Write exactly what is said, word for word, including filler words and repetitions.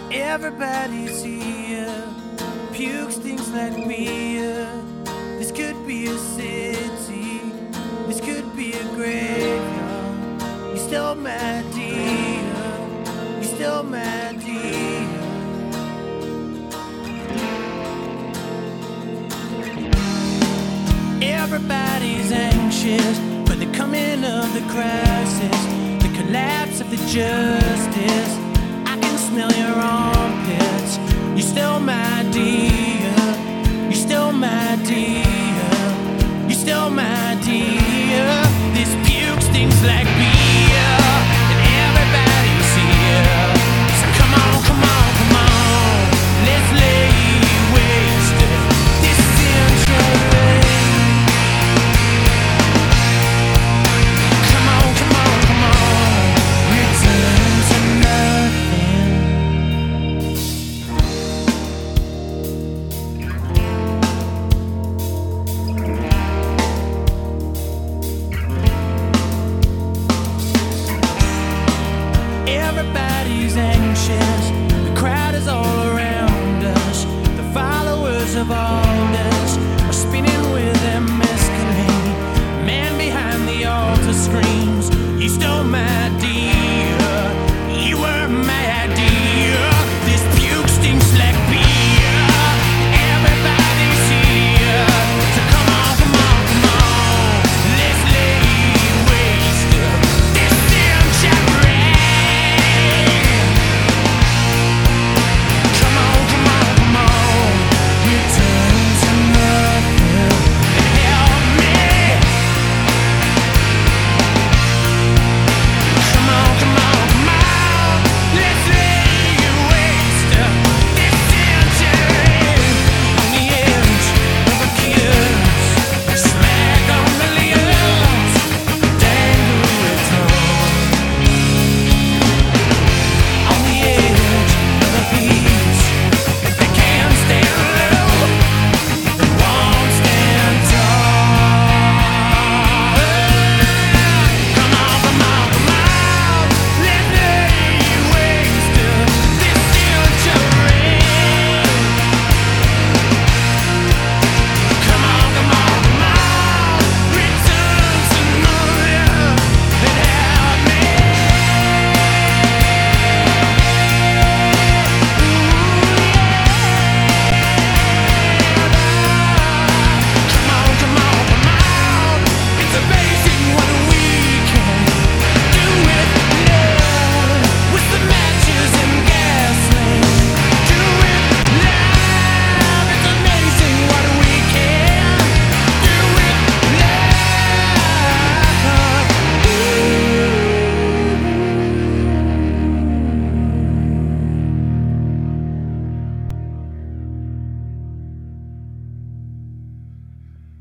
Everybody's here, puke stinks like beer. This could be a city, this could be a graveyard. You stole my dear, you stole my dear. Everybody's anxious for the coming of the crisis, the collapse of the justice. I can smell your armpits. You stole my dear, you stole my dear, you stole my dear. This puke stinks like beer, and everybody's here. So come on, come on, come on, let's lay waste this century. Come on, come on, come on, return to nothing. Everybody's anxious, the crowd is all around us, the followers of Aldous.